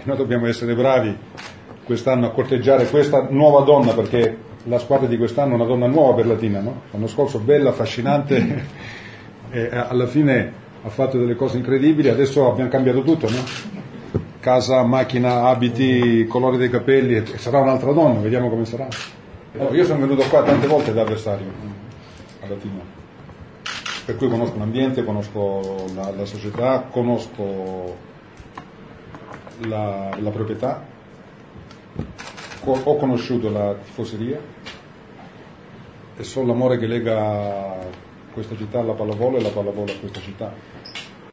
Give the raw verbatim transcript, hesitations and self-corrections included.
e noi dobbiamo essere bravi quest'anno a corteggiare questa nuova donna, perché la squadra di quest'anno è una donna nuova per Latina, no? L'anno scorso bella, affascinante e alla fine ha fatto delle cose incredibili. Adesso abbiamo cambiato tutto, no? Casa, macchina, abiti, colore dei capelli, e sarà un'altra donna, vediamo come sarà. Allora, io sono venuto qua tante volte da avversario a Latina, per cui conosco l'ambiente, conosco la, la società, conosco la, la proprietà, ho conosciuto la tifoseria e so l'amore che lega questa città alla pallavolo e la pallavolo a questa città.